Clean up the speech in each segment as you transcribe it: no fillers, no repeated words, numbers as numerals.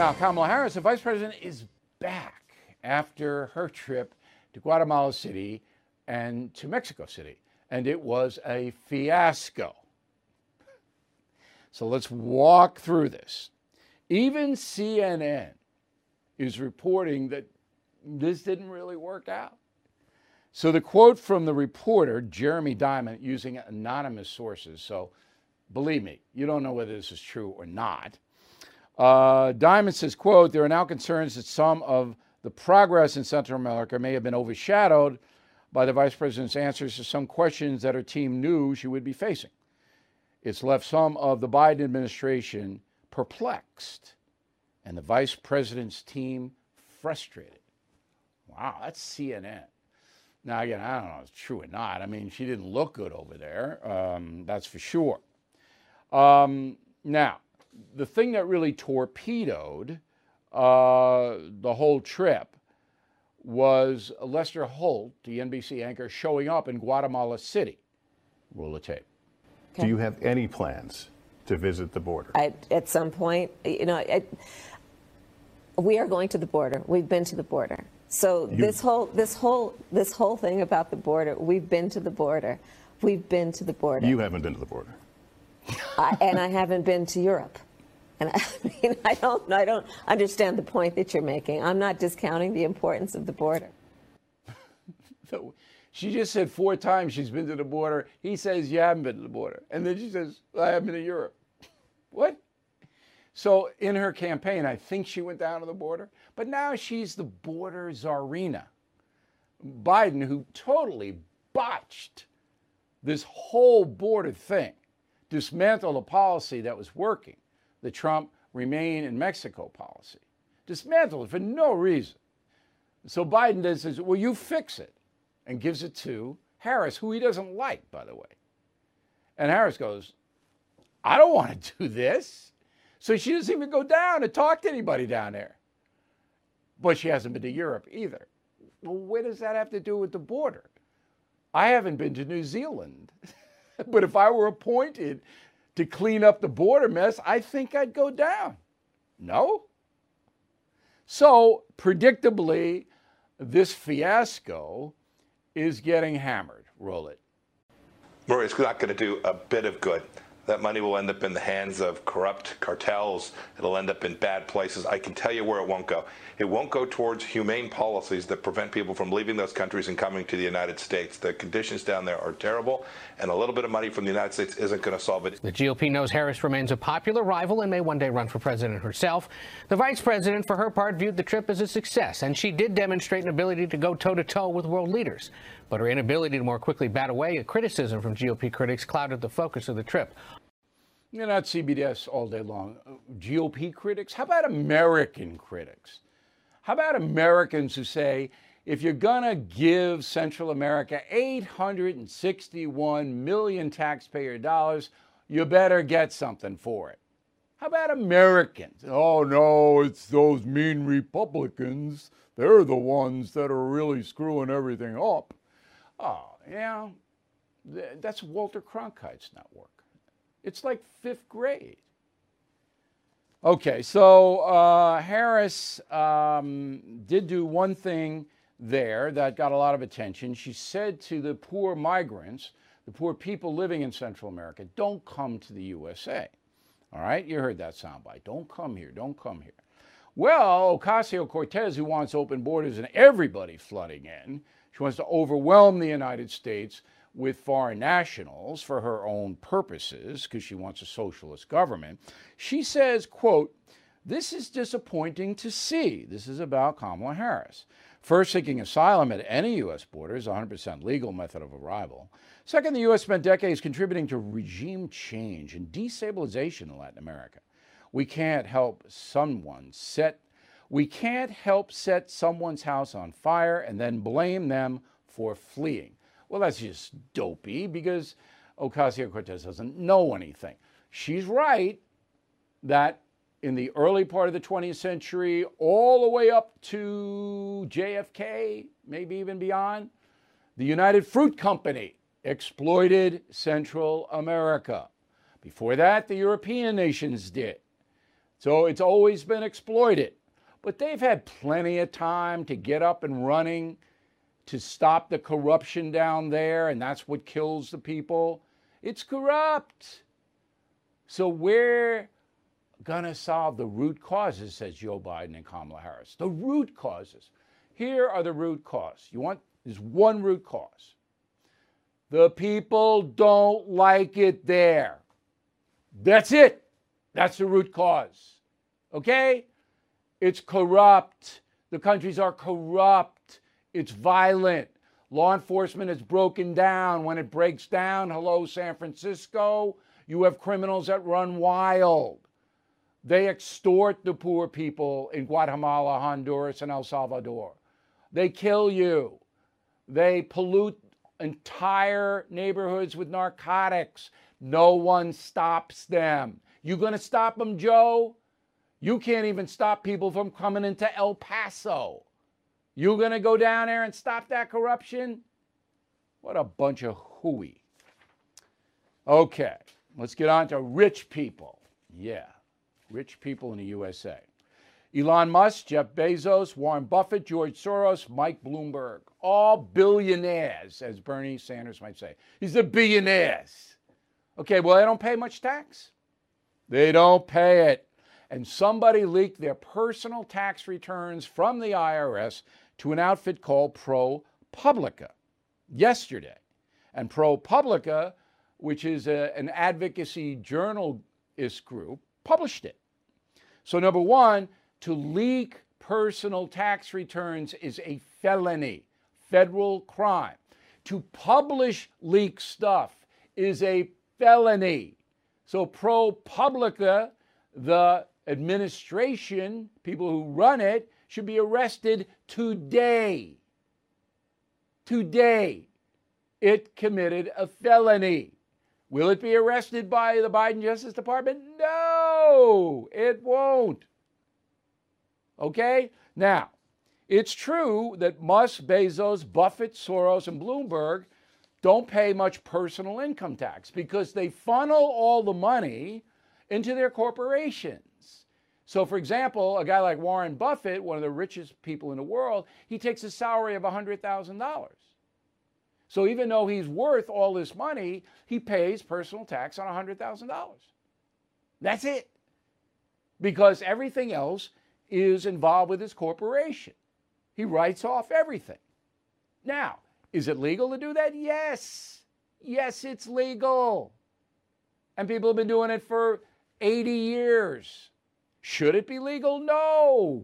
Now, Kamala Harris, the vice president, is back after her trip to Guatemala City and to Mexico City, and it was a fiasco. So let's walk through this. Even CNN is reporting that this didn't really work out. So the quote from the reporter, Jeremy Diamond, using anonymous sources, so believe me, you don't know whether this is true or not. Diamond says, quote, there are now concerns that some of the progress in Central America may have been overshadowed by the vice president's answers to some questions that her team knew she would be facing. It's left some of the Biden administration perplexed and the vice president's team frustrated. Wow, that's CNN. Now, again, I don't know if it's true or not. I mean, she didn't look good over there, that's for sure. Now, the thing that really torpedoed the whole trip was Lester Holt, the NBC anchor, showing up in Guatemala City. Roll the tape. Okay. Do you have any plans to visit the border? At some point, we are going to the border. We've been to the border. So this whole thing about the border, we've been to the border. We've been to the border. You haven't been to the border. And I haven't been to Europe. And I mean, I don't understand the point that you're making. I'm not discounting the importance of the border. So she just said 4 times she's been to the border. He says, you haven't been to the border. And then she says, I haven't been to Europe. What? So in her campaign, I think she went down to the border. But now she's the border czarina. Biden, who totally botched this whole border thing, dismantled a policy that was working, the Trump remain in Mexico policy. Dismantled it for no reason. So Biden then says, well, you fix it, and gives it to Harris, who he doesn't like, by the way. And Harris goes, I don't want to do this. So she doesn't even go down and talk to anybody down there. But she hasn't been to Europe either. Well, what does that have to do with the border? I haven't been to New Zealand. But if I were appointed to clean up the border mess, I think I'd go down. No? So, predictably, this fiasco is getting hammered. Roll it. Rory, it's not going to do a bit of good. That money will end up in the hands of corrupt cartels. It'll end up in bad places. I can tell you where it won't go. It won't go towards humane policies that prevent people from leaving those countries and coming to the United States. The conditions down there are terrible, and a little bit of money from the United States isn't going to solve it. The GOP knows Harris remains a popular rival and may one day run for president herself. The vice president, for her part, viewed the trip as a success, and she did demonstrate an ability to go toe-to-toe with world leaders. But her inability to more quickly bat away a criticism from GOP critics clouded the focus of the trip. You're not CBS all day long. GOP critics? How about American critics? How about Americans who say, if you're going to give Central America 861 million taxpayer dollars, you better get something for it? How about Americans? Oh, no, it's those mean Republicans. They're the ones that are really screwing everything up. Oh, yeah, that's Walter Cronkite's network. It's like 5th grade. Okay, so Harris did do one thing there that got a lot of attention. She said to the poor migrants, the poor people living in Central America, don't come to the USA. All right, you heard that soundbite. Don't come here, don't come here. Well, Ocasio-Cortez, who wants open borders and everybody flooding in, she wants to overwhelm the United States with foreign nationals for her own purposes, because she wants a socialist government. She says, quote, this is disappointing to see. This is about Kamala Harris. First, seeking asylum at any U.S. border is a 100% legal method of arrival. Second, the U.S. spent decades contributing to regime change and destabilization in Latin America. We can't help set someone's house on fire and then blame them for fleeing. Well, that's just dopey because Ocasio-Cortez doesn't know anything. She's right that in the early part of the 20th century, all the way up to JFK, maybe even beyond, the United Fruit Company exploited Central America. Before that, the European nations did. So it's always been exploited. But they've had plenty of time to get up and running to stop the corruption down there, and that's what kills the people. It's corrupt. So we're going to solve the root causes, says Joe Biden and Kamala Harris. The root causes. Here are the root causes. There's one root cause. The people don't like it there. That's it. That's the root cause. Okay? It's corrupt. The countries are corrupt. It's violent. Law enforcement is broken down. When it breaks down, hello, San Francisco, you have criminals that run wild. They extort the poor people in Guatemala, Honduras, and El Salvador. They kill you. They pollute entire neighborhoods with narcotics. No one stops them. You going to stop them, Joe? You can't even stop people from coming into El Paso. You going to go down there and stop that corruption? What a bunch of hooey. Okay, let's get on to rich people. Yeah, rich people in the USA. Elon Musk, Jeff Bezos, Warren Buffett, George Soros, Mike Bloomberg, all billionaires, as Bernie Sanders might say. He's a billionaires. Okay, well, they don't pay much tax. They don't pay it. And somebody leaked their personal tax returns from the IRS to an outfit called ProPublica yesterday. And ProPublica, which is an advocacy journalist group, published it. So number one, to leak personal tax returns is a felony, federal crime. To publish leaked stuff is a felony. So ProPublica, the administration, people who run it, should be arrested today. Today, it committed a felony. Will it be arrested by the Biden Justice Department? No, it won't. Okay? Now, it's true that Musk, Bezos, Buffett, Soros, and Bloomberg don't pay much personal income tax because they funnel all the money into their corporations. So, for example, a guy like Warren Buffett, one of the richest people in the world, he takes a salary of $100,000. So even though he's worth all this money, he pays personal tax on $100,000. That's it. Because everything else is involved with his corporation. He writes off everything. Now, is it legal to do that? Yes. Yes, it's legal. And people have been doing it for 80 years. Should it be legal? No.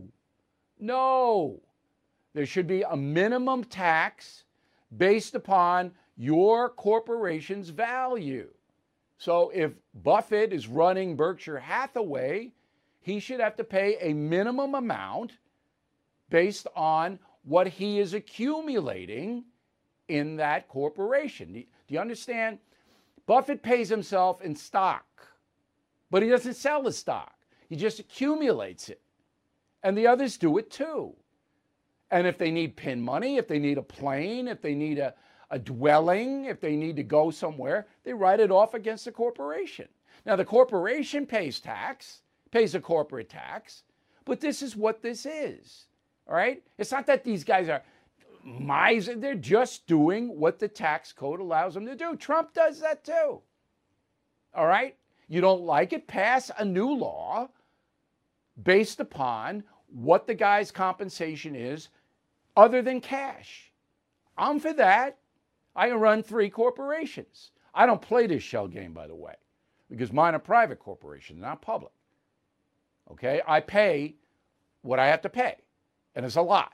No. There should be a minimum tax based upon your corporation's value. So if Buffett is running Berkshire Hathaway, he should have to pay a minimum amount based on what he is accumulating in that corporation. Do you understand? Buffett pays himself in stock, but he doesn't sell the stock. He just accumulates it. And the others do it too. And if they need pin money, if they need a plane, if they need a dwelling, if they need to go somewhere, they write it off against the corporation. Now, the corporation pays tax, pays a corporate tax, but this is what this is, all right? It's not that these guys are miser. They're just doing what the tax code allows them to do. Trump does that too, all right? You don't like it? Pass a new law based upon what the guy's compensation is other than cash. I'm for that. I can run 3 corporations. I don't play this shell game, by the way, because mine are private corporations, not public. Okay? I pay what I have to pay, and it's a lot.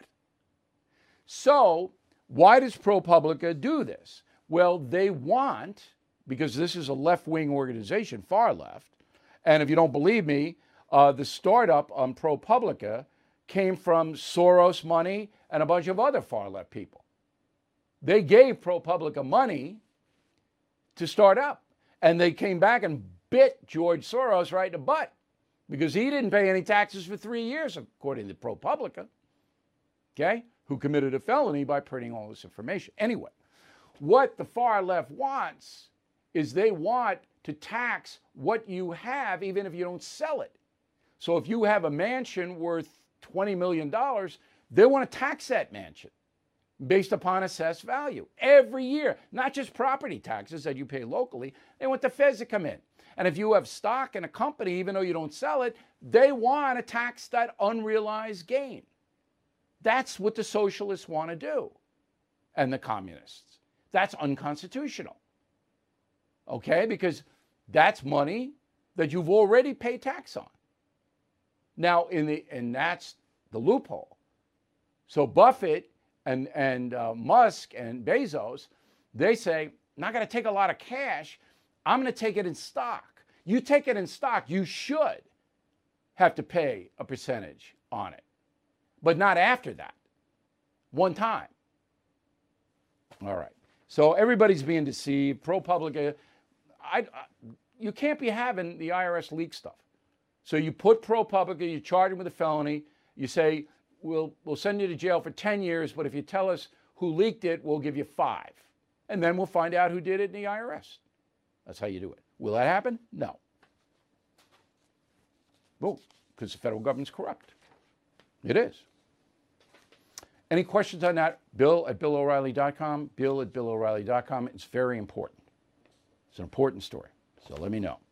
So why does ProPublica do this? Well, they want, because this is a left-wing organization, far left, and if you don't believe me, the startup on ProPublica came from Soros money and a bunch of other far-left people. They gave ProPublica money to start up, and they came back and bit George Soros right in the butt because he didn't pay any taxes for 3 years, according to ProPublica, okay, who committed a felony by printing all this information. Anyway, what the far left wants is they want to tax what you have even if you don't sell it. So if you have a mansion worth $20 million, they want to tax that mansion based upon assessed value every year, not just property taxes that you pay locally. They want the feds to come in. And if you have stock in a company, even though you don't sell it, they want to tax that unrealized gain. That's what the socialists want to do, and the communists. That's unconstitutional. Okay? Because that's money that you've already paid tax on. Now, and that's the loophole. So Buffett and Musk and Bezos, they say, not going to take a lot of cash. I'm going to take it in stock. You take it in stock, you should have to pay a percentage on it, but not after that. One time. All right. So everybody's being deceived. ProPublica. You can't be having the IRS leak stuff. So you put ProPublica, you charge them with a felony. You say, we'll send you to jail for 10 years, but if you tell us who leaked it, we'll give you 5. And then we'll find out who did it in the IRS. That's how you do it. Will that happen? No. Well, because the federal government's corrupt. It is. Any questions on that? Bill@BillO'Reilly.com. Bill@BillO'Reilly.com. It's very important. It's an important story. So let me know.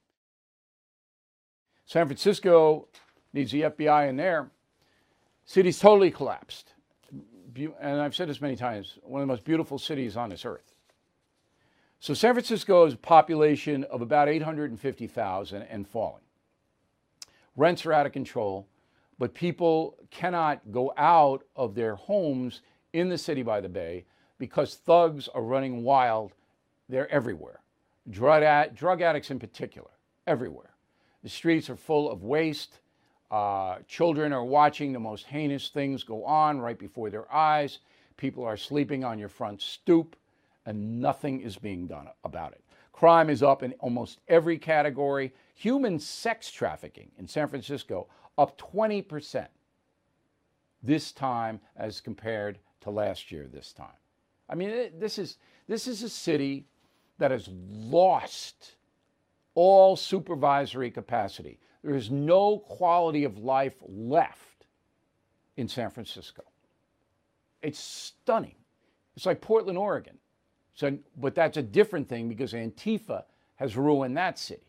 San Francisco needs the FBI in there. City's totally collapsed. And I've said this many times, one of the most beautiful cities on this earth. So San Francisco has a population of about 850,000 and falling. Rents are out of control, but people cannot go out of their homes in the city by the bay because thugs are running wild. They're everywhere. Drug addicts in particular, everywhere. The streets are full of waste. Children are watching the most heinous things go on right before their eyes. People are sleeping on your front stoop, and nothing is being done about it. Crime is up in almost every category. Human sex trafficking in San Francisco up 20% this time as compared to last year this time. I mean, this is a city that has lost all supervisory capacity. There is no quality of life left in San Francisco. It's stunning. It's like Portland, Oregon. So, but that's a different thing because Antifa has ruined that city.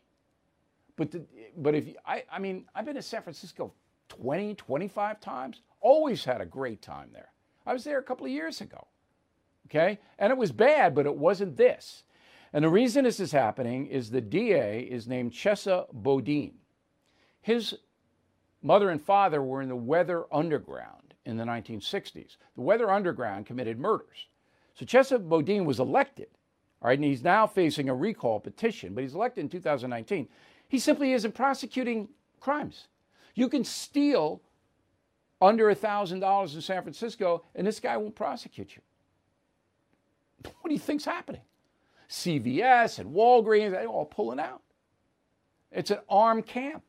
But if you, I mean, I've been to San Francisco 20, 25 times. Always had a great time there. I was there a couple of years ago. Okay? And it was bad, but it wasn't this. And the reason this is happening is the DA is named Chesa Boudin. His mother and father were in the Weather Underground in the 1960s. The Weather Underground committed murders. So Chesa Boudin was elected, all right, and he's now facing a recall petition, but he's elected in 2019. He simply isn't prosecuting crimes. You can steal under $1,000 in San Francisco, and this guy won't prosecute you. What do you think's happening? CVS and Walgreens, they're all pulling out. It's an armed camp.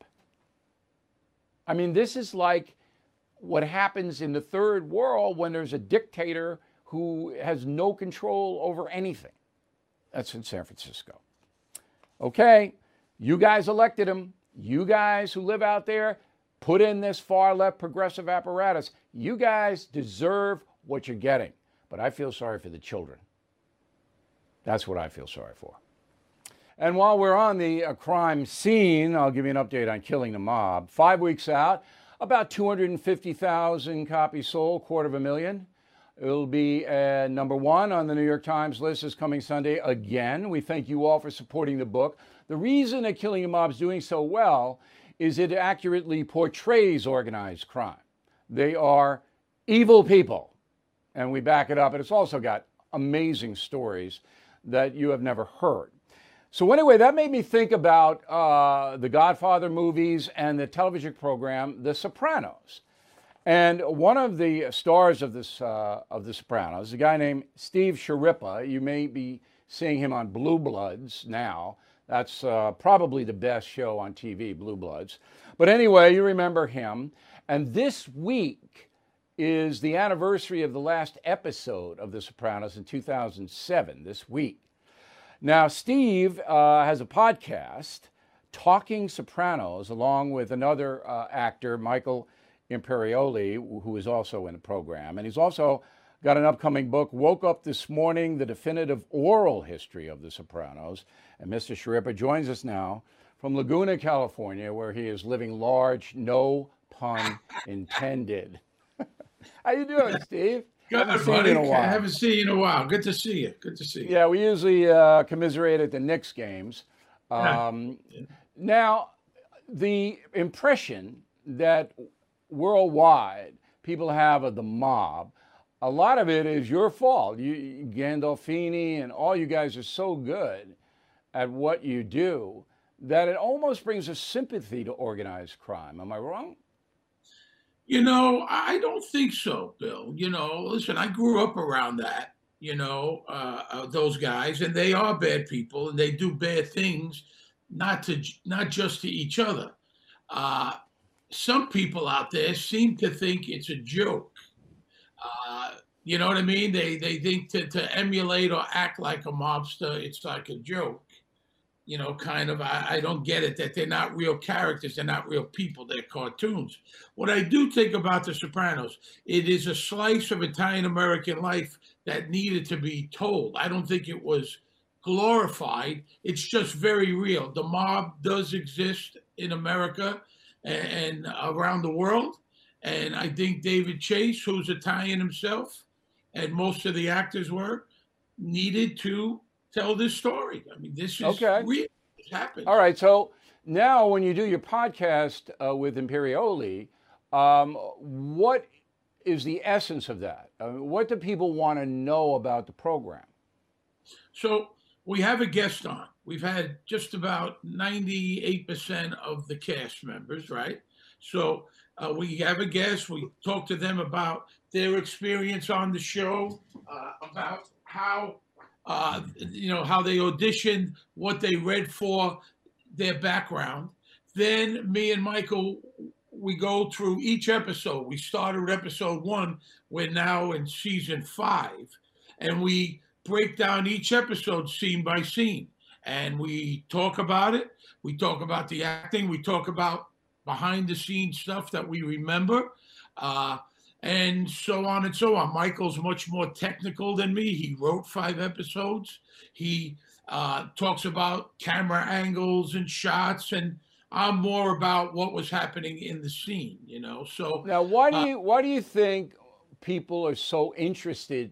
I mean, this is like what happens in the third world when there's a dictator who has no control over anything. That's in San Francisco. Okay, you guys elected him. You guys who live out there, put in this far-left progressive apparatus. You guys deserve what you're getting. But I feel sorry for the children. That's what I feel sorry for. And while we're on the crime scene, I'll give you an update on Killing the Mob. 5 weeks out, about 250,000 copies sold, 250,000. It'll be #1 on the New York Times list this coming Sunday again. We thank you all for supporting the book. The reason that Killing the Mob is doing so well is it accurately portrays organized crime. They are evil people, and we back it up. And it's also got amazing stories that you have never heard. So anyway, that made me think about the Godfather movies and the television program The Sopranos. And one of the stars of The Sopranos, a guy named Steve Sciarippa. You may be seeing him on Blue Bloods now. That's probably the best show on TV, Blue Bloods. But anyway, you remember him. And this week is the anniversary of the last episode of The Sopranos in 2007, this week. Now, Steve has a podcast Talking Sopranos, along with another actor, Michael Imperioli, who is also in the program. And he's also got an upcoming book, Woke Up This Morning, The Definitive Oral History of The Sopranos. And Mr. Schirripa joins us now from Laguna, California, where he is living large, no pun intended. How you doing, Steve? Good, haven't seen you in a while. I haven't seen you in a while. Good to see you. Good to see you. Yeah, we usually commiserate at the Knicks games. Now, the impression that worldwide people have of the mob, a lot of it is your fault. Gandolfini and all you guys are so good at what you do that it almost brings a sympathy to organized crime. Am I wrong? You know, I don't think so, Bill. You know, listen, I grew up around that, those guys, and they are bad people and they do bad things, not just to each other. Some people out there seem to think it's a joke. You know what I mean? They think to emulate or act like a mobster, it's like a joke. You know, kind of, I don't get it, that they're not real characters. They're not real people. They're cartoons. What I do think about The Sopranos, it is a slice of Italian-American life that needed to be told. I don't think it was glorified. It's just very real. The mob does exist in America and around the world. And I think David Chase, who's Italian himself, and most of the actors were, needed to tell this story. I mean, this is real. It happens. All right. So now when you do your podcast with Imperioli, what is the essence of that? What do people want to know about the program? So we have a guest on. We've had just about 98% of the cast members, right? So we have a guest. We talk to them about their experience on the show, about how how they auditioned, what they read for, their background. Then me and Michael, we go through each episode. We started with episode 1. We're now in season 5. And we break down each episode scene by scene. And we talk about it. We talk about the acting. We talk about behind the scenes stuff that we remember. And so on and so on. Michael's much more technical than me. He wrote 5 episodes. He talks about camera angles and shots, and I'm more about what was happening in the scene, So now, why do you think people are so interested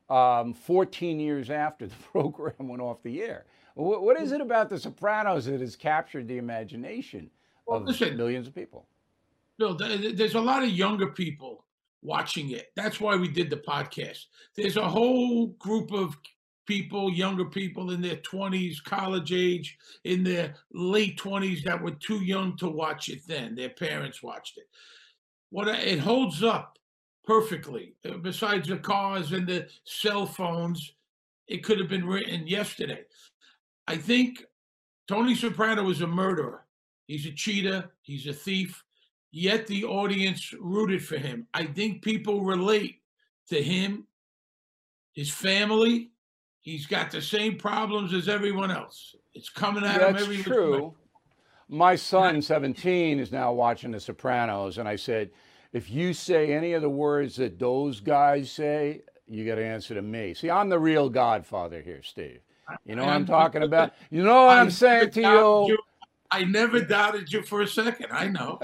14 years after the program went off the air? What is it about The Sopranos that has captured the imagination of millions of people? No, there's a lot of younger people watching it. That's why we did the podcast. There's a whole group of people, younger people in their 20s, college age, in their late 20s that were too young to watch it then. Their parents watched it. It holds up perfectly. Besides the cars and the cell phones, it could have been written yesterday. I think Tony Soprano was a murderer. He's a cheater. He's a thief. Yet the audience rooted for him. I think people relate to him, his family. He's got the same problems as everyone else. It's coming at him every That's true. My son, 17, is now watching The Sopranos, and I said, if you say any of the words that those guys say, you got to answer to me. See, I'm the real godfather here, Steve. You know what I'm talking about? You know what I'm saying to you? I never doubted you for a second. I know.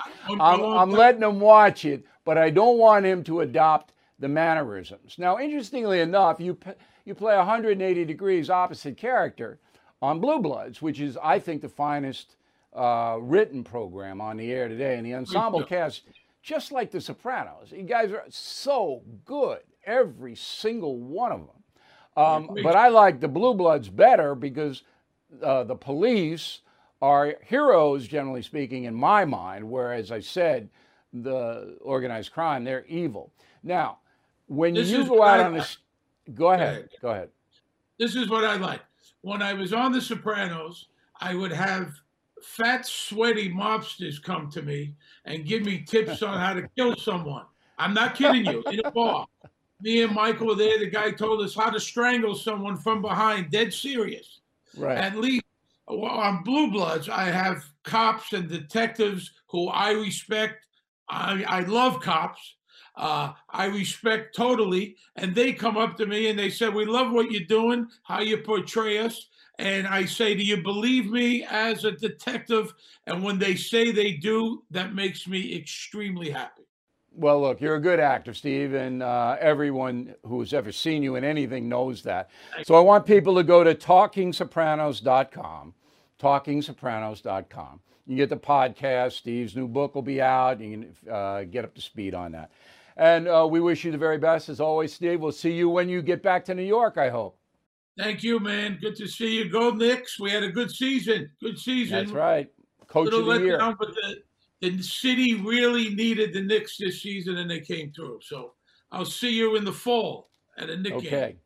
I'm letting him watch it, but I don't want him to adopt the mannerisms. Now, interestingly enough, you play 180 degrees opposite character on Blue Bloods, which is, I think, the finest written program on the air today. And the ensemble cast, just like The Sopranos, you guys are so good, every single one of them. But I like the Blue Bloods better because the police are heroes, generally speaking, in my mind, whereas I said the organized crime, they're evil. Now, when you go out on this, go ahead. This is what I like. When I was on The Sopranos, I would have fat, sweaty mobsters come to me and give me tips on how to kill someone. I'm not kidding you, in a bar. Me and Michael were there. The guy told us how to strangle someone from behind, dead serious. Right. At least on Blue Bloods, I have cops and detectives who I respect. I love cops. I respect totally. And they come up to me and they say, "We love what you're doing, how you portray us." And I say, "Do you believe me as a detective?" And when they say they do, that makes me extremely happy. Well, look, you're a good actor, Steve, and everyone who's ever seen you in anything knows that. So I want people to go to talkingsopranos.com, talkingsopranos.com. You can get the podcast. Steve's new book will be out. You can get up to speed on that. And we wish you the very best. As always, Steve, we'll see you when you get back to New York, I hope. Thank you, man. Good to see you. Go Knicks. We had a good season. Good season. That's right. Coach of the year. Down, but the city really needed the Knicks this season, and they came through. So I'll see you in the fall at a Knicks game. Okay.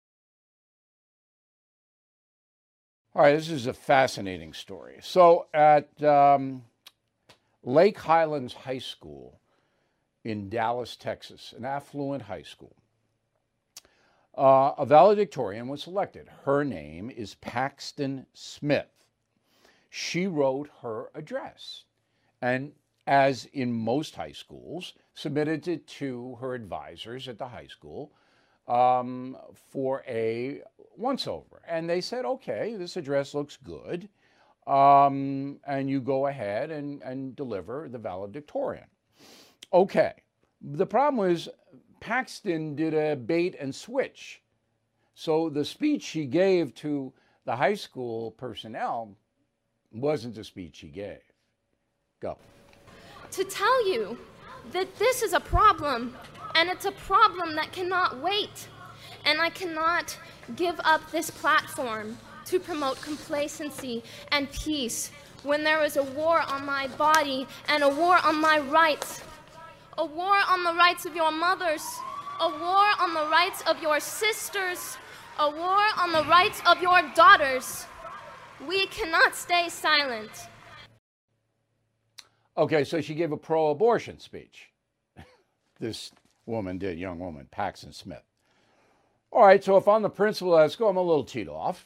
All right, this is a fascinating story. So at Lake Highlands High School in Dallas, Texas, an affluent high school, a valedictorian was selected. Her name is Paxton Smith. She wrote her address and, as in most high schools, submitted it to her advisors at the high school for a once-over. And they said, okay, this address looks good, and you go ahead and deliver the valedictorian. Okay. The problem was Paxton did a bait and switch. So the speech she gave to the high school personnel wasn't the speech she gave. Go. To tell you that this is a problem, and it's a problem that cannot wait, and I cannot give up this platform to promote complacency and peace when there is a war on my body and a war on my rights, a war on the rights of your mothers, a war on the rights of your sisters, a war on the rights of your daughters. We cannot stay silent. Okay, so she gave a pro-abortion speech. This woman did, young woman, Paxton Smith. All right, so if I'm the principal at school, I'm a little teed off.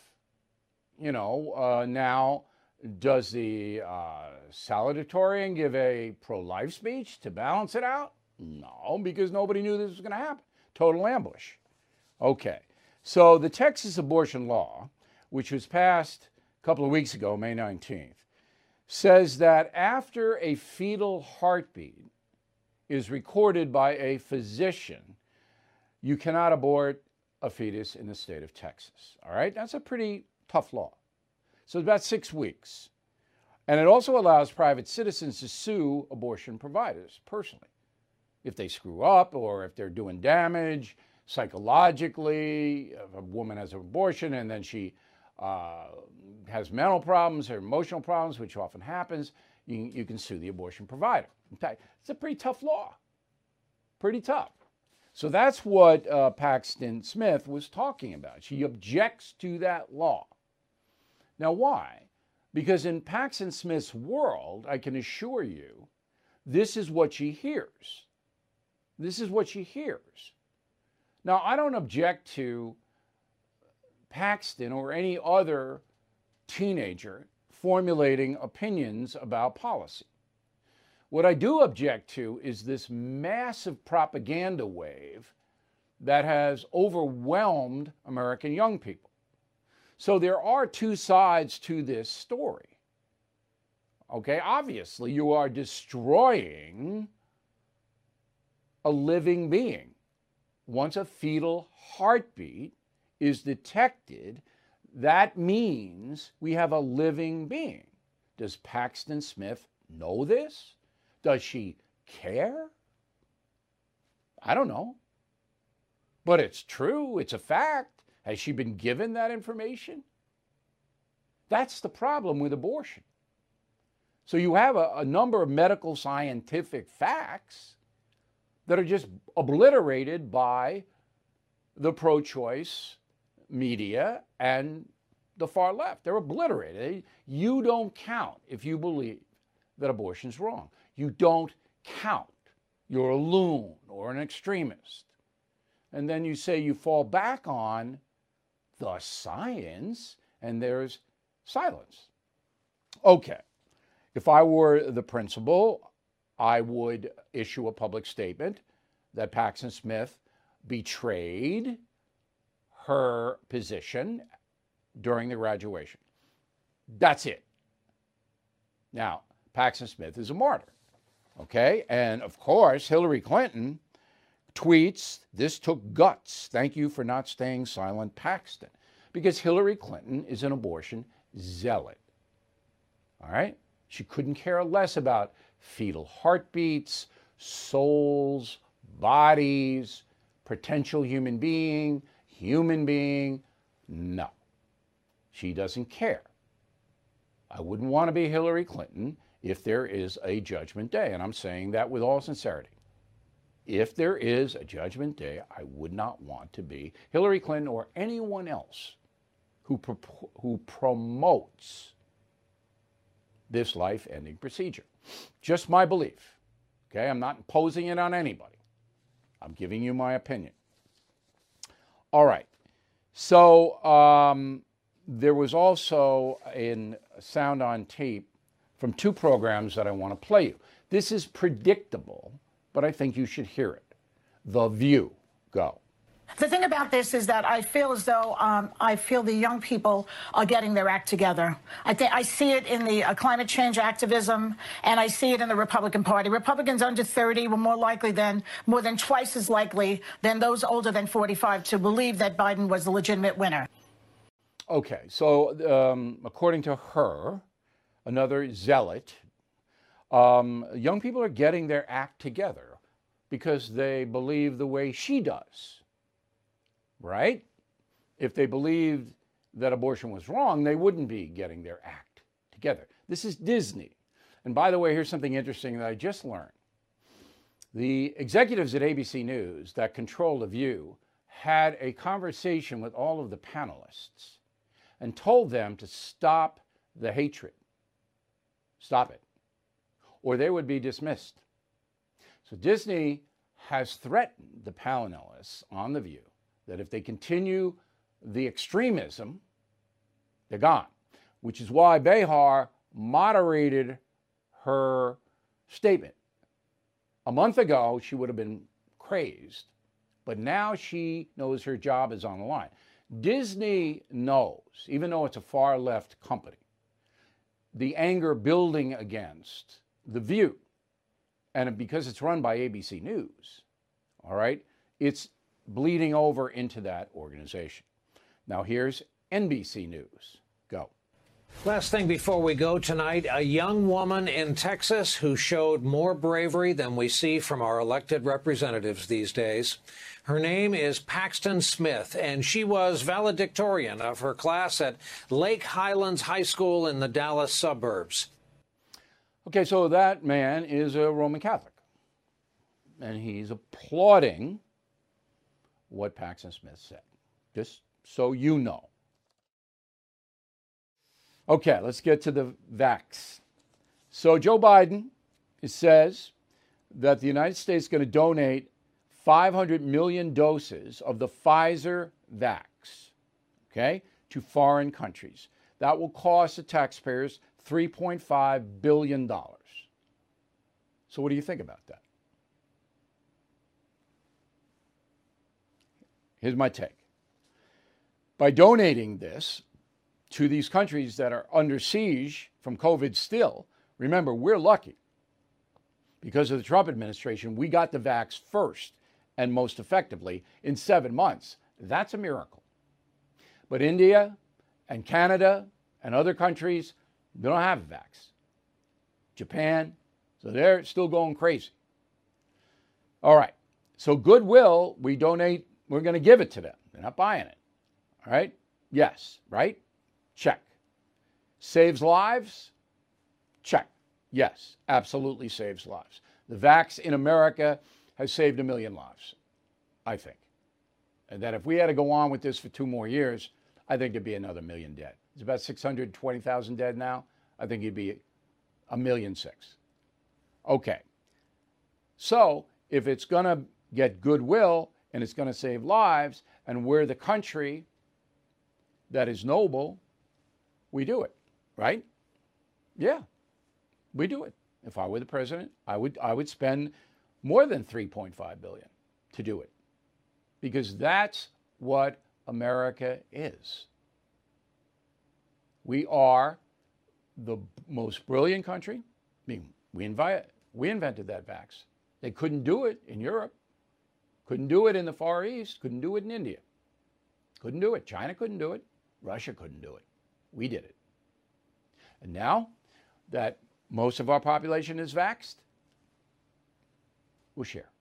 Now, does the salutatorian give a pro-life speech to balance it out? No, because nobody knew this was going to happen. Total ambush. Okay, so the Texas abortion law, which was passed a couple of weeks ago, May 19th, says that after a fetal heartbeat is recorded by a physician, you cannot abort a fetus in the state of Texas. All right, that's a pretty tough law. So it's about 6 weeks. And it also allows private citizens to sue abortion providers personally if they screw up or if they're doing damage psychologically. If a woman has an abortion and then she has mental problems or emotional problems, which often happens, you can sue the abortion provider. In fact, it's a pretty tough law. Pretty tough. So that's what Paxton Smith was talking about. She objects to that law. Now, why? Because in Paxton Smith's world, I can assure you, this is what she hears. This is what she hears. Now, I don't object to Paxton or any other teenager formulating opinions about policy. What I do object to is this massive propaganda wave that has overwhelmed American young people. So there are two sides to this story. Okay, obviously you are destroying a living being. Once a fetal heartbeat is detected, that means we have a living being. Does Paxton Smith know this? Does she care? I don't know. But it's true, it's a fact. Has she been given that information? That's the problem with abortion. So you have a number of medical scientific facts that are just obliterated by the pro-choice media and the far left. They're obliterated. You don't count if you believe that abortion's wrong. You don't count. You're a loon or an extremist. And then you say you fall back on the science, and there's silence. Okay. If I were the principal, I would issue a public statement that Paxton Smith betrayed her position during the graduation. That's it. Now, Paxton Smith is a martyr, okay? And of course, Hillary Clinton tweets, "This took guts. Thank you for not staying silent, Paxton." Because Hillary Clinton is an abortion zealot, all right? She couldn't care less about fetal heartbeats, souls, bodies, potential human being. No, she doesn't care. I wouldn't want to be Hillary Clinton if there is a judgment day, and I'm saying that with all sincerity. If there is a judgment day, I would not want to be Hillary Clinton or anyone else who promotes this life-ending procedure. Just my belief, okay? I'm not imposing it on anybody. I'm giving you my opinion. All right. So there was also in sound on tape from two programs that I want to play you. This is predictable, but I think you should hear it. The View. Go. The thing about this is that I feel as though the young people are getting their act together. I see it in the climate change activism, and I see it in the Republican Party. Republicans under 30 were more than twice as likely than those older than 45 to believe that Biden was the legitimate winner. Okay, so according to her, another zealot, young people are getting their act together because they believe the way she does. Right? If they believed that abortion was wrong, they wouldn't be getting their act together. This is Disney. And by the way, here's something interesting that I just learned. The executives at ABC News that control The View had a conversation with all of the panelists and told them to stop the hatred. Stop it. Or they would be dismissed. So Disney has threatened the panelists on The View that if they continue the extremism, they're gone, which is why Behar moderated her statement. A month ago, she would have been crazed, but now she knows her job is on the line. Disney knows, even though it's a far-left company, the anger building against The View, and because it's run by ABC News, all right, it's bleeding over into that organization. Now here's NBC News. Go. Last thing before we go tonight, a young woman in Texas who showed more bravery than we see from our elected representatives these days. Her name is Paxton Smith, and she was valedictorian of her class at Lake Highlands High School in the Dallas suburbs. Okay, so that man is a Roman Catholic, and he's applauding what Paxton Smith said, just so you know. Okay, let's get to the vax. So Joe Biden says that the United States is going to donate 500 million doses of the Pfizer vax, okay, to foreign countries. That will cost the taxpayers $3.5 billion. So what do you think about that? Here's my take. By donating this to these countries that are under siege from COVID still, remember, we're lucky. Because of the Trump administration, we got the vax first and most effectively in 7 months. That's a miracle. But India and Canada and other countries, they don't have a vax. Japan, so they're still going crazy. All right, so goodwill, we donate. We're going to give it to them. They're not buying it. All right? Yes. Right? Check. Saves lives? Check. Yes. Absolutely saves lives. The vax in America has saved 1 million lives, I think. And that if we had to go on with this for 2 more years, I think there'd be another 1 million dead. It's about 620,000 dead now. I think it'd be 1.6 million. Okay. So if it's going to get goodwill, and it's going to save lives, and we're the country that is noble, we do it, right? Yeah, we do it. If I were the president, I would spend more than $3.5 billion to do it, because that's what America is. We are the most brilliant country. I mean, we invented that vax. They couldn't do it in Europe, couldn't do it in the Far East, couldn't do it in India. Couldn't do it. China couldn't do it. Russia couldn't do it. We did it. And now that most of our population is vaxxed, we'll share.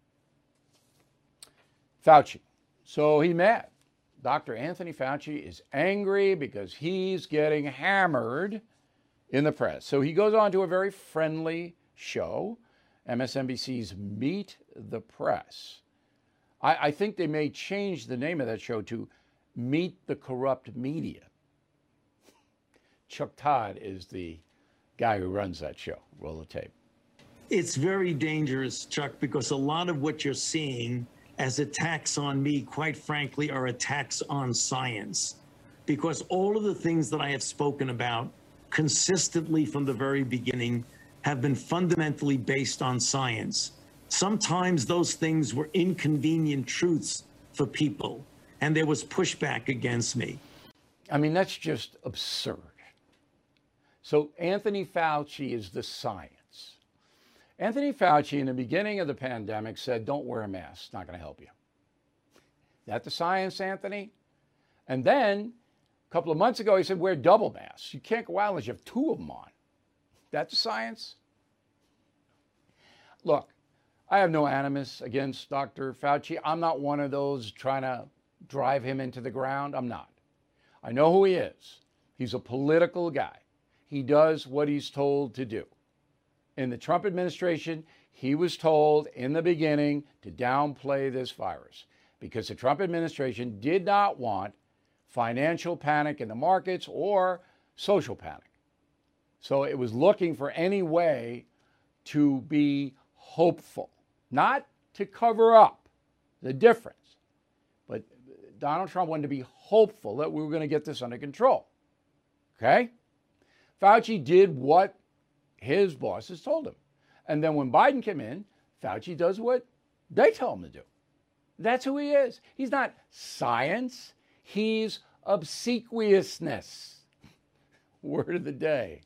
Fauci. So he's mad. Dr. Anthony Fauci is angry because he's getting hammered in the press. So he goes on to a very friendly show, MSNBC's Meet the Press. I think they may change the name of that show to Meet the Corrupt Media. Chuck Todd is the guy who runs that show. Roll the tape. It's very dangerous, Chuck, because a lot of what you're seeing as attacks on me, quite frankly, are attacks on science. Because all of the things that I have spoken about consistently from the very beginning have been fundamentally based on science. Sometimes those things were inconvenient truths for people, and there was pushback against me. I mean, that's just absurd. So Anthony Fauci is the science. Anthony Fauci, in the beginning of the pandemic, said, don't wear a mask. It's not going to help you. That the science, Anthony? And then a couple of months ago, he said, wear double masks. You can't go out unless you have two of them on. That's the science? Look, I have no animus against Dr. Fauci. I'm not one of those trying to drive him into the ground. I'm not. I know who he is. He's a political guy. He does what he's told to do. In the Trump administration, he was told in the beginning to downplay this virus because the Trump administration did not want financial panic in the markets or social panic. So it was looking for any way to be hopeful, not to cover up the difference. But Donald Trump wanted to be hopeful that we were going to get this under control. Okay? Fauci did what his bosses told him. And then when Biden came in, Fauci does what they tell him to do. That's who he is. He's not science. He's obsequiousness. Word of the day.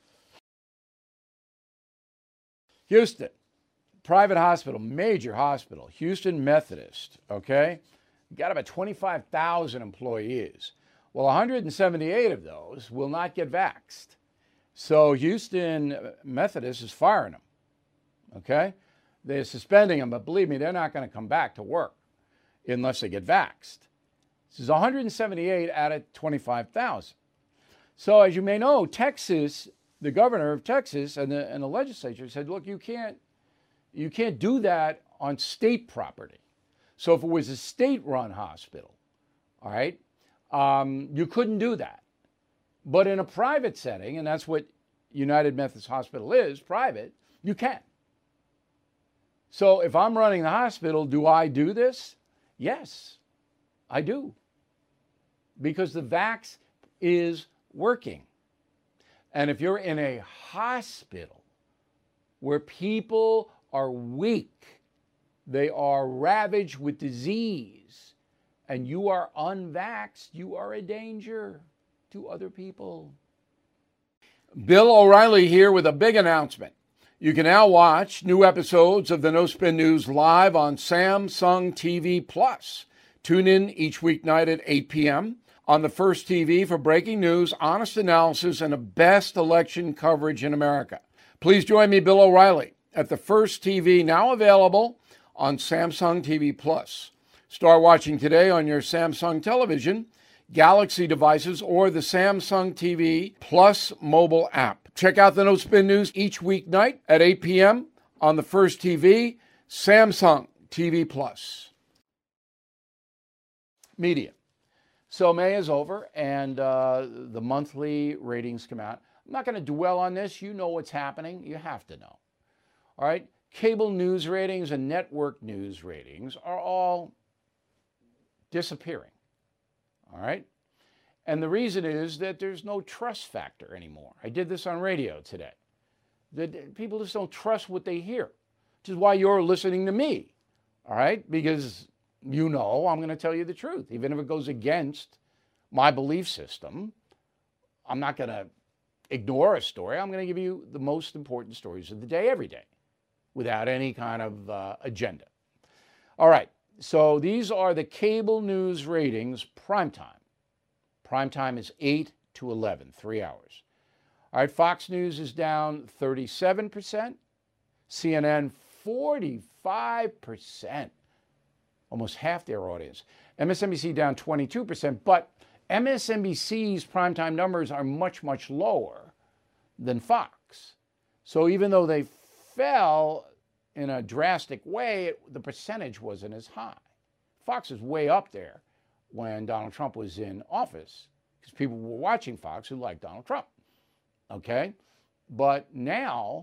Houston, private hospital, major hospital, Houston Methodist, okay? Got about 25,000 employees. Well, 178 of those will not get vaxxed. So Houston Methodist is firing them, okay? They're suspending them, but believe me, they're not going to come back to work unless they get vaxxed. This is 178 out of 25,000. So as you may know, Texas, the governor of Texas and the legislature said, look, you can't do that on state property. So if it was a state-run hospital, all right, you couldn't do that. But in a private setting, and that's what United Methodist Hospital is, private, you can. So if I'm running the hospital, do I do this? Yes, I do. Because the vax is working. And if you're in a hospital where people are weak, they are ravaged with disease, and you are unvaxxed, you are a danger to other people. Bill O'Reilly here with a big announcement. You can now watch new episodes of the No Spin News live on Samsung TV Plus. Tune in each weeknight at 8 p.m. on the First TV for breaking news, honest analysis, and the best election coverage in America. Please join me, Bill O'Reilly, at the First TV, now available on Samsung TV Plus. Start watching today on your Samsung television, Galaxy devices, or the Samsung TV Plus mobile app. Check out the No Spin News each weeknight at 8 p.m. on the First TV, Samsung TV Plus. Media. So May is over, and the monthly ratings come out. I'm not going to dwell on this. You know what's happening. You have to know. All right? Cable news ratings and network news ratings are all disappearing. All right? And the reason is that there's no trust factor anymore. I did this on radio today. That people just don't trust what they hear, which is why you're listening to me, all right? Because you know I'm going to tell you the truth. Even if it goes against my belief system, I'm not going to ignore a story. I'm going to give you the most important stories of the day every day without any kind of agenda. All right, so these are the cable news ratings primetime. Primetime is 8 to 11, 3 hours. All right, Fox News is down 37%, CNN 45%, almost half their audience. MSNBC down 22%, but MSNBC's primetime numbers are much, much lower than Fox. So even though they fell in a drastic way, the percentage wasn't as high. Fox is way up there when Donald Trump was in office because people were watching Fox who liked Donald Trump. Okay? But now,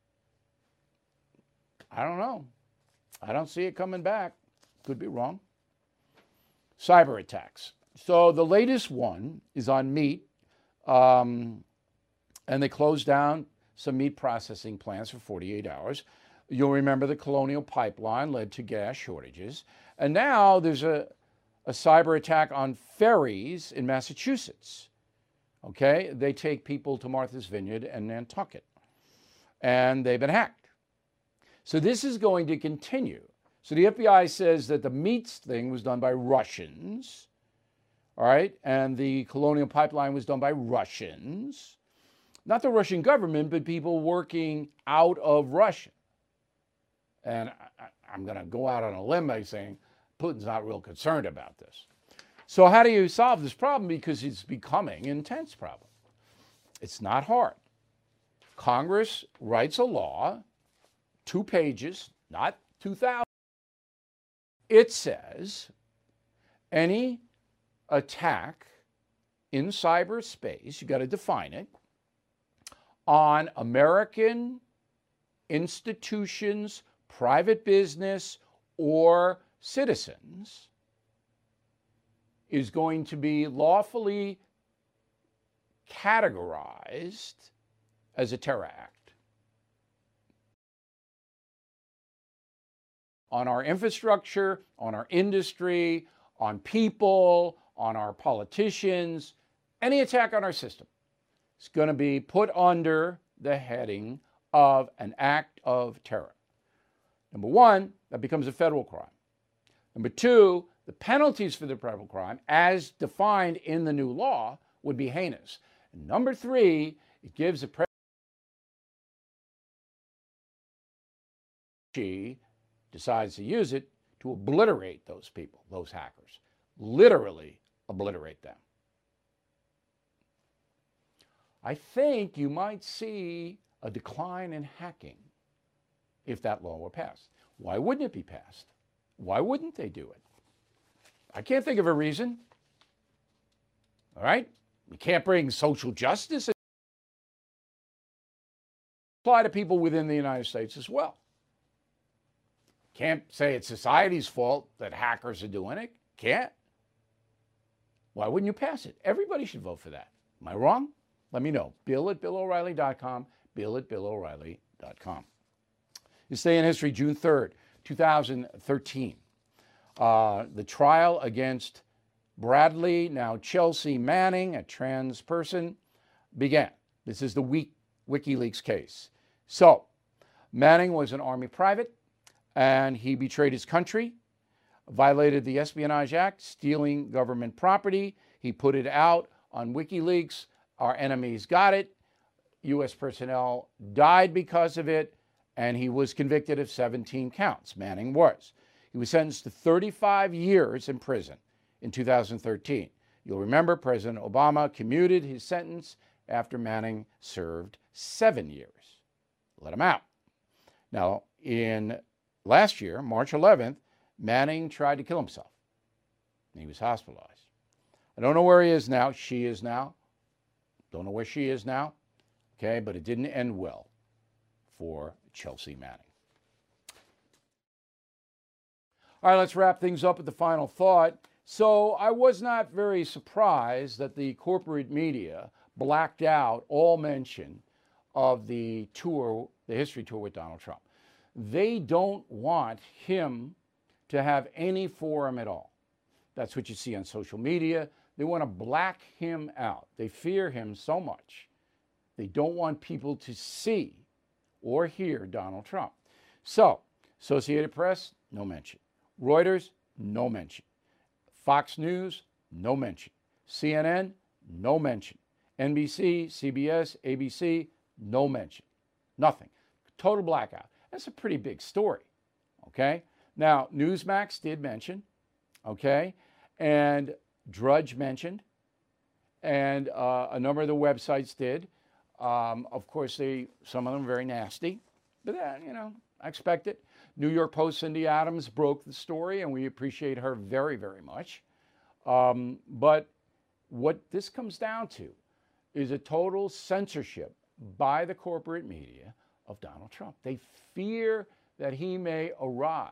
I don't know. I don't see it coming back. Could be wrong. Cyber attacks. So the latest one is on meat, and they closed down some meat processing plants for 48 hours. You'll remember the Colonial Pipeline led to gas shortages. And now there's a cyber attack on ferries in Massachusetts. Okay? They take people to Martha's Vineyard and Nantucket. And they've been hacked. So this is going to continue. So the FBI says that the meats thing was done by Russians. All right? And the Colonial Pipeline was done by Russians. Not the Russian government, but people working out of Russia. And I'm going to go out on a limb by saying Putin's not real concerned about this. So how do you solve this problem? Because it's becoming an intense problem. It's not hard. Congress writes a law, 2 pages, not 2,000. It says any attack in cyberspace, you got to define it, on American institutions, private business, or citizens is going to be lawfully categorized as a terror act. On our infrastructure, on our industry, on people, on our politicians, any attack on our system is going to be put under the heading of an act of terror. Number one, that becomes a federal crime. Number two, the penalties for the federal crime, as defined in the new law, would be heinous. And number three, it gives the president, she decides to use it to obliterate those people, those hackers, literally obliterate them. I think you might see a decline in hacking if that law were passed. Why wouldn't it be passed? Why wouldn't they do it? I can't think of a reason. All right? You can't bring social justice. Apply to people within the United States as well. Can't say it's society's fault that hackers are doing it. Can't. Why wouldn't you pass it? Everybody should vote for that. Am I wrong? Let me know. Bill@BillO'Reilly.com. Bill@BillO'Reilly.com. This day in history, June 3rd, 2013. The trial against Bradley, now Chelsea Manning, a trans person, began. This is the WikiLeaks case. So, Manning was an Army private, and he betrayed his country, violated the Espionage Act, stealing government property. He put it out on WikiLeaks. Our enemies got it. U.S. personnel died because of it, and he was convicted of 17 counts. Manning was. He was sentenced to 35 years in prison in 2013. You'll remember President Obama commuted his sentence after Manning served 7 years. Let him out. Now, in last year, March 11th, Manning tried to kill himself. He was hospitalized. I don't know where he is now. She is now. Don't know where she is now. Okay, but it didn't end well for Chelsea Manning. All right, let's wrap things up with the final thought. So I was not very surprised that the corporate media blacked out all mention of the tour, the history tour with Donald Trump. They don't want him to have any forum at all. That's what you see on social media. They want to black him out. They fear him so much. They don't want people to see or hear Donald Trump. So, Associated Press, no mention. Reuters, no mention. Fox News, no mention. CNN, no mention. NBC, CBS, ABC, no mention. Nothing. Total blackout. That's a pretty big story, okay? Now, Newsmax did mention, okay? And Drudge mentioned, and a number of the websites did. Of course, some of them are very nasty, but you know, I expect it. New York Post Cindy Adams broke the story, and we appreciate her very, very much. But what this comes down to is a total censorship by the corporate media of Donald Trump. They fear that he may arise.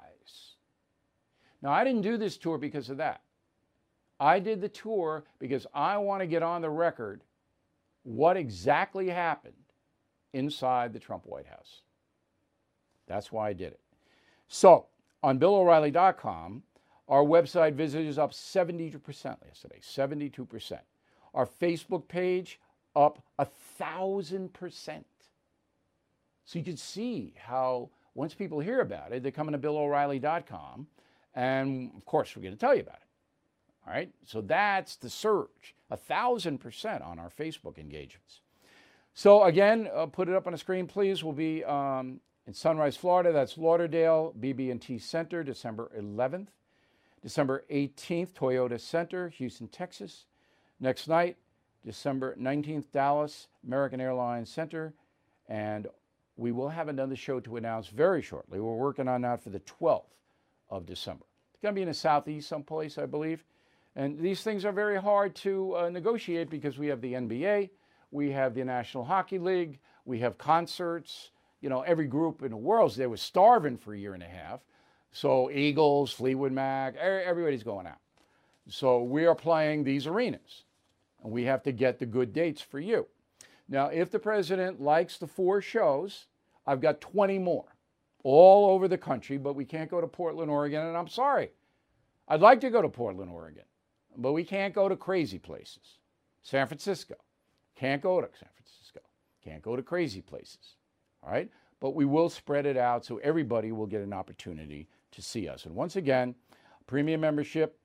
Now, I didn't do this tour because of that. I did the tour because I want to get on the record what exactly happened inside the Trump White House. That's why I did it. So, on BillO'Reilly.com, our website visitors up 72% yesterday, 72%. Our Facebook page up 1,000%. So you can see how once people hear about it, they come into BillO'Reilly.com, and of course we're going to tell you about it. All right, so that's the surge, 1,000% on our Facebook engagements. So again, put it up on the screen, please. We'll be in Sunrise, Florida. That's Lauderdale BB&T Center, December 11th. December 18th, Toyota Center, Houston, Texas. Next night, December 19th, Dallas, American Airlines Center. And we will have another show to announce very shortly. We're working on that for the 12th of December. It's going to be in the Southeast someplace, I believe. And these things are very hard to negotiate because we have the NBA, we have the National Hockey League, we have concerts. You know, every group in the world, they were starving for a year and a half. So Eagles, Fleetwood Mac, everybody's going out. So we are playing these arenas, and we have to get the good dates for you. Now, if the president likes the 4 shows, I've got 20 more all over the country, but we can't go to Portland, Oregon, and I'm sorry. I'd like to go to Portland, Oregon, but we can't go to crazy places. San Francisco, can't go to San Francisco. Can't go to crazy places, all right? But we will spread it out so everybody will get an opportunity to see us. And once again, premium membership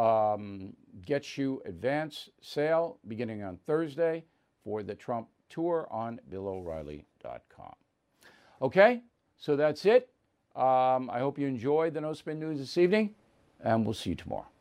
gets you advance sale beginning on Thursday for the Trump tour on BillO'Reilly.com. Okay, so that's it. I hope you enjoyed the No Spin News this evening, and we'll see you tomorrow.